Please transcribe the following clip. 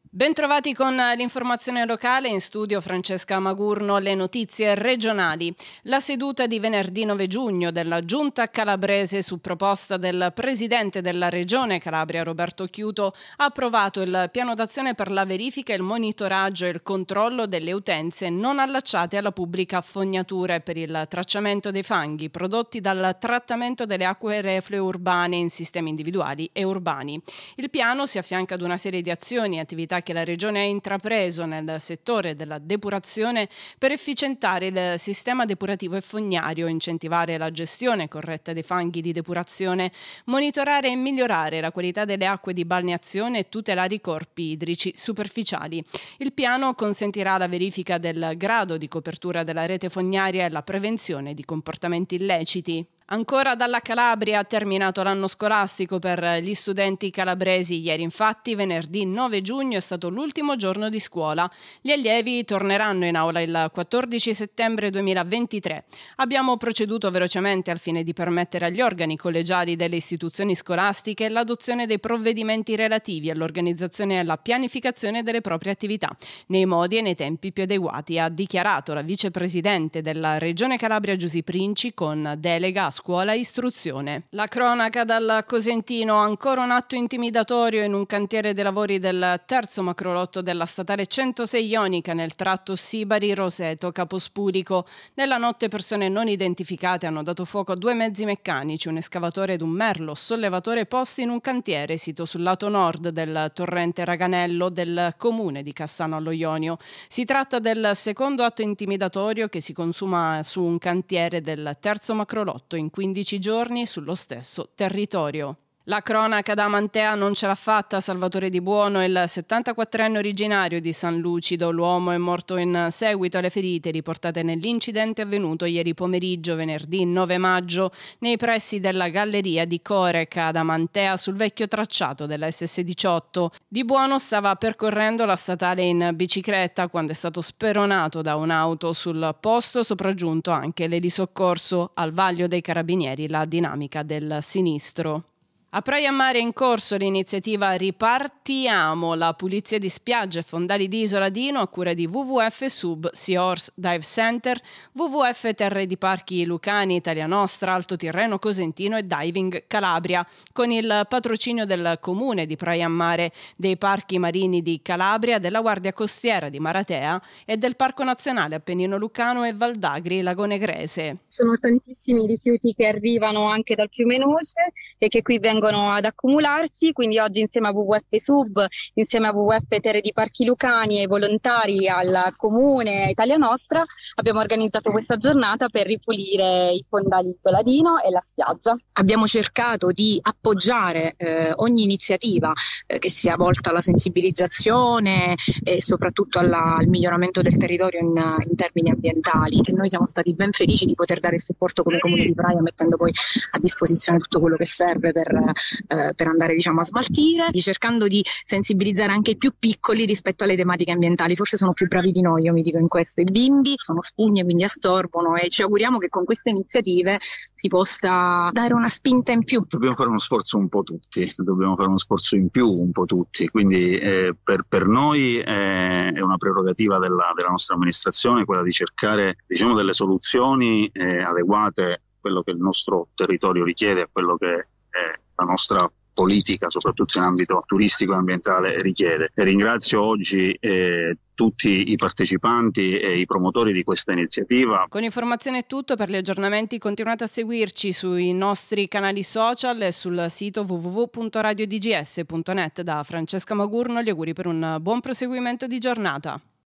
Bentrovati con l'informazione locale, in studio Francesca Magurno, le notizie regionali. La seduta di venerdì 9 giugno della Giunta calabrese su proposta del Presidente della Regione Calabria Roberto Chiuto ha approvato il piano d'azione per la verifica, il monitoraggio e il controllo delle utenze non allacciate alla pubblica fognatura e per il tracciamento dei fanghi prodotti dal trattamento delle acque reflue urbane in sistemi individuali e urbani. Il piano si affianca ad una serie di azioni e attività che la Regione ha intrapreso nel settore della depurazione per efficientare il sistema depurativo e fognario, incentivare la gestione corretta dei fanghi di depurazione, monitorare e migliorare la qualità delle acque di balneazione e tutelare i corpi idrici superficiali. Il piano consentirà la verifica del grado di copertura della rete fognaria e la prevenzione di comportamenti illeciti. Ancora dalla Calabria ha terminato l'anno scolastico per gli studenti calabresi. Ieri infatti, venerdì 9 giugno, è stato l'ultimo giorno di scuola. Gli allievi torneranno in aula il 14 settembre 2023. Abbiamo proceduto velocemente al fine di permettere agli organi collegiali delle istituzioni scolastiche l'adozione dei provvedimenti relativi all'organizzazione e alla pianificazione delle proprie attività, nei modi e nei tempi più adeguati, ha dichiarato la vicepresidente della Regione Calabria Giusy Princi con delega a scuola e istruzione. La cronaca dal Cosentino: ancora un atto intimidatorio in un cantiere dei lavori del terzo macrolotto della statale 106 Ionica nel tratto Sibari-Roseto Capospulico. Nella notte persone non identificate hanno dato fuoco a 2 mezzi meccanici, un escavatore ed un merlo sollevatore posti in un cantiere sito sul lato nord del torrente Raganello del comune di Cassano allo Ionio. Si tratta del secondo atto intimidatorio che si consuma su un cantiere del terzo macrolotto in 15 giorni sullo stesso territorio. La cronaca da Mantea non ce l'ha fatta. Salvatore Di Buono, il 74enne originario di San Lucido. L'uomo è morto in seguito alle ferite riportate nell'incidente avvenuto ieri pomeriggio, venerdì 9 maggio, nei pressi della galleria di Coreca ad Amantea sul vecchio tracciato della SS18. Di Buono stava percorrendo la statale in bicicletta quando è stato speronato da un'auto. Sul posto sopraggiunto anche l'elisoccorso. Al vaglio dei carabinieri la dinamica del sinistro. A Praia Mare è in corso l'iniziativa Ripartiamo, la pulizia di spiagge e fondali di Isola Dino a cura di WWF Sub, Sea Horse Dive Center, WWF Terre di Parchi Lucani, Italia Nostra, Alto Tirreno Cosentino e Diving Calabria, con il patrocinio del Comune di Praia Mare, dei Parchi Marini di Calabria, della Guardia Costiera di Maratea e del Parco Nazionale Appennino Lucano e Valdagri Lagone Grese. Sono tantissimi rifiuti che arrivano anche dal fiume Noce e che qui vengono ad accumularsi, quindi oggi insieme a WWF Sub, insieme a WWF Terre di Parchi Lucani e ai volontari al Comune Italia Nostra abbiamo organizzato questa giornata per ripulire i fondali Isoladino e la spiaggia. Abbiamo cercato di appoggiare ogni iniziativa che sia volta alla sensibilizzazione e soprattutto al miglioramento del territorio in termini ambientali. E noi siamo stati ben felici di poter dare il supporto come Comune di Praia, mettendo poi a disposizione tutto quello che serve per andare a smaltire, cercando di sensibilizzare anche i più piccoli rispetto alle tematiche ambientali. Forse sono più bravi di noi, io mi dico in questo. I bimbi sono spugne, quindi assorbono, e ci auguriamo che con queste iniziative si possa dare una spinta in più. Dobbiamo fare uno sforzo un po' tutti, dobbiamo fare uno sforzo in più un po' tutti, quindi per noi è una prerogativa della nostra amministrazione quella di cercare delle soluzioni adeguate a quello che il nostro territorio richiede, a quello che la nostra politica, soprattutto in ambito turistico e ambientale, richiede. E ringrazio oggi tutti i partecipanti e i promotori di questa iniziativa. Con informazione è tutto. Per gli aggiornamenti continuate a seguirci sui nostri canali social e sul sito www.radiodgs.net. Da Francesca Magurno gli auguri per un buon proseguimento di giornata.